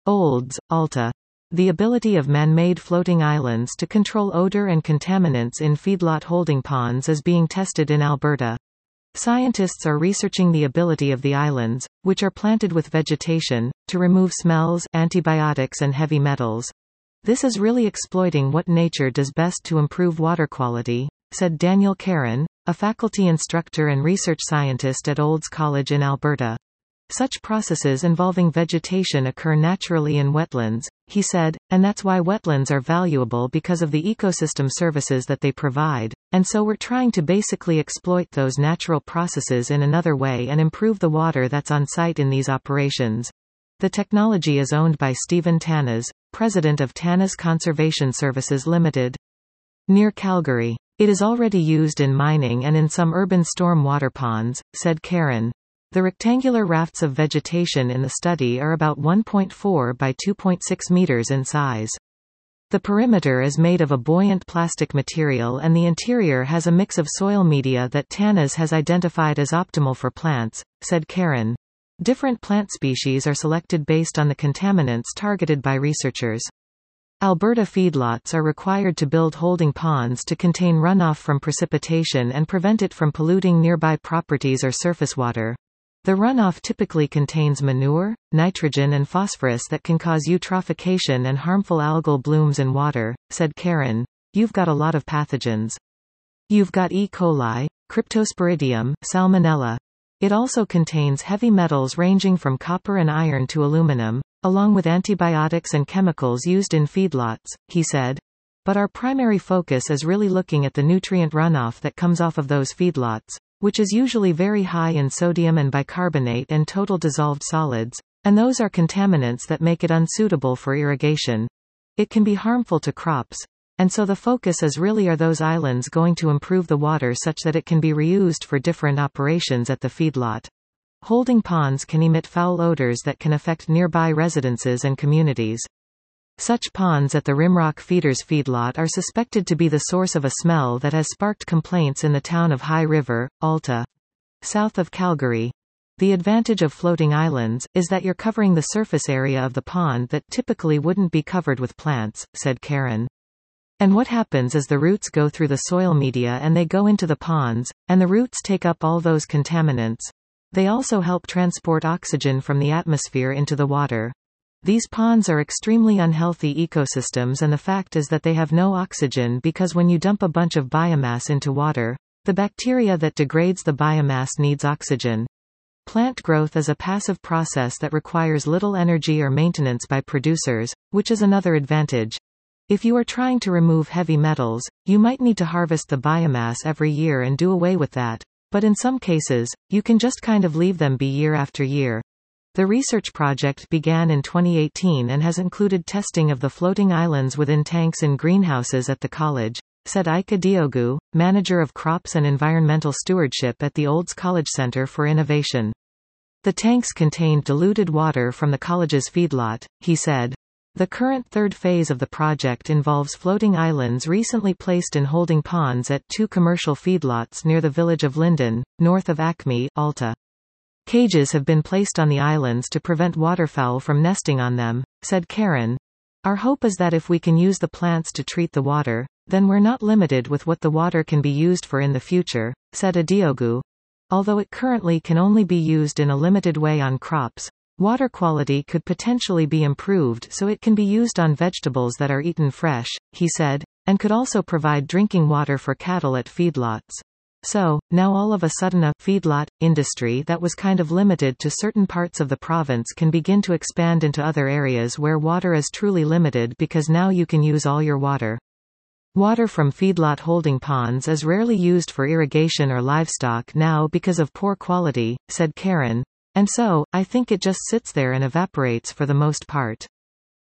Olds, Alta. The ability of man-made floating islands to control odor and contaminants in feedlot holding ponds is being tested in Alberta. Scientists are researching the ability of the islands, which are planted with vegetation, to remove smells, antibiotics and heavy metals. This is really exploiting what nature does best to improve water quality, said Daniel Caron, a faculty instructor and research scientist at Olds College in Alberta. Such processes involving vegetation occur naturally in wetlands, he said, and that's why wetlands are valuable because of the ecosystem services that they provide, and so we're trying to basically exploit those natural processes in another way and improve the water that's on site in these operations. The technology is owned by Stephen Tanas, president of Tanas Conservation Services Limited. Near Calgary. It is already used in mining and in some urban storm water ponds, said Caron. The rectangular rafts of vegetation in the study are about 1.4 by 2.6 meters in size. The perimeter is made of a buoyant plastic material and the interior has a mix of soil media that Tanas has identified as optimal for plants, said Caron. Different plant species are selected based on the contaminants targeted by researchers. Alberta feedlots are required to build holding ponds to contain runoff from precipitation and prevent it from polluting nearby properties or surface water. The runoff typically contains manure, nitrogen and phosphorus that can cause eutrophication and harmful algal blooms in water, said Caron. You've got a lot of pathogens. You've got E. coli, Cryptosporidium, Salmonella. It also contains heavy metals ranging from copper and iron to aluminum, along with antibiotics and chemicals used in feedlots, he said. But our primary focus is really looking at the nutrient runoff that comes off of those feedlots, which is usually very high in sodium and bicarbonate and total dissolved solids, and those are contaminants that make it unsuitable for irrigation. It can be harmful to crops, and so the focus is really are those islands going to improve the water such that it can be reused for different operations at the feedlot. Holding ponds can emit foul odors that can affect nearby residences and communities. Such ponds at the Rimrock Feeders feedlot are suspected to be the source of a smell that has sparked complaints in the town of High River, Alta, south of Calgary. The advantage of floating islands is that you're covering the surface area of the pond that typically wouldn't be covered with plants, said Caron. And what happens is the roots go through the soil media and they go into the ponds, and the roots take up all those contaminants. They also help transport oxygen from the atmosphere into the water. These ponds are extremely unhealthy ecosystems and the fact is that they have no oxygen because when you dump a bunch of biomass into water, the bacteria that degrades the biomass needs oxygen. Plant growth is a passive process that requires little energy or maintenance by producers, which is another advantage. If you are trying to remove heavy metals, you might need to harvest the biomass every year and do away with that, but in some cases, you can just kind of leave them be year after year. The research project began in 2018 and has included testing of the floating islands within tanks in greenhouses at the college, said Ika Diogu, manager of crops and environmental stewardship at the Olds College Center for Innovation. The tanks contained diluted water from the college's feedlot, he said. The current third phase of the project involves floating islands recently placed in holding ponds at 2 commercial feedlots near the village of Linden, north of Acme, Alta. Cages have been placed on the islands to prevent waterfowl from nesting on them, said Caron. Our hope is that if we can use the plants to treat the water, then we're not limited with what the water can be used for in the future, said Adiogu. Although it currently can only be used in a limited way on crops, water quality could potentially be improved so it can be used on vegetables that are eaten fresh, he said, and could also provide drinking water for cattle at feedlots. So, now all of a sudden a feedlot industry that was kind of limited to certain parts of the province can begin to expand into other areas where water is truly limited because now you can use all your water. Water from feedlot holding ponds is rarely used for irrigation or livestock now because of poor quality, said Caron, and so, I think it just sits there and evaporates for the most part.